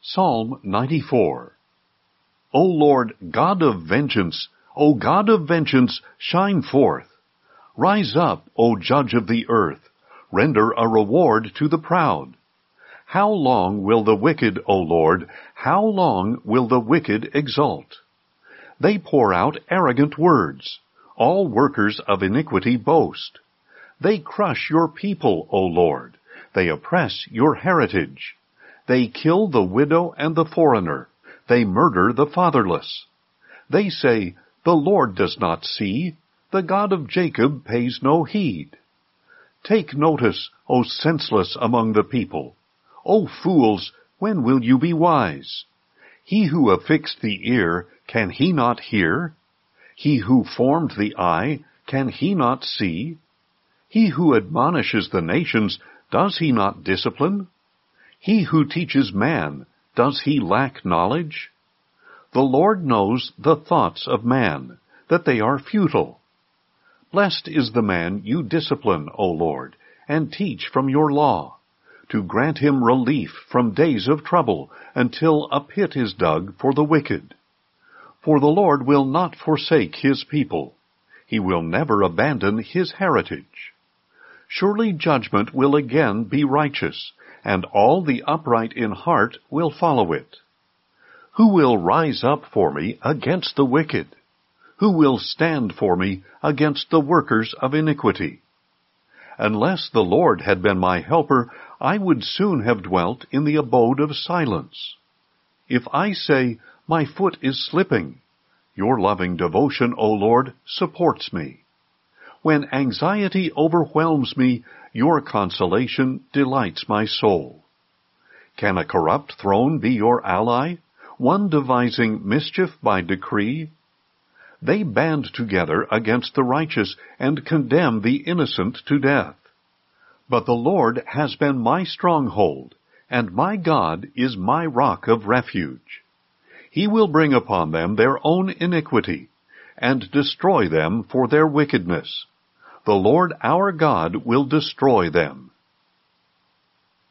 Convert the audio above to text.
Psalm 94. O Lord, God of vengeance, O God of vengeance, shine forth. Rise up, O Judge of the earth, render a reward to the proud. How long will the wicked, O Lord, how long will the wicked exult? They pour out arrogant words. All workers of iniquity boast. They crush your people, O Lord. They oppress your heritage. They kill the widow and the foreigner. They murder the fatherless. They say, the Lord does not see. The God of Jacob pays no heed. Take notice, O senseless among the people. O fools, when will you be wise? He who affixed the ear, can he not hear? He who formed the eye, can he not see? He who admonishes the nations, does he not discipline? He who teaches man, does he lack knowledge? The Lord knows the thoughts of man, that they are futile. Blessed is the man you discipline, O Lord, and teach from your law, to grant him relief from days of trouble, until a pit is dug for the wicked. For the Lord will not forsake his people. He will never abandon his heritage. Surely judgment will again be righteous, and all the upright in heart will follow it. Who will rise up for me against the wicked? Who will stand for me against the workers of iniquity? Unless the Lord had been my helper, I would soon have dwelt in the abode of silence. If I say, my foot is slipping, your loving devotion, O Lord, supports me. When anxiety overwhelms me, your consolation delights my soul. Can a corrupt throne be your ally, one devising mischief by decree? They band together against the righteous and condemn the innocent to death. But the Lord has been my stronghold, and my God is my rock of refuge. He will bring upon them their own iniquity, and destroy them for their wickedness. The Lord our God will destroy them.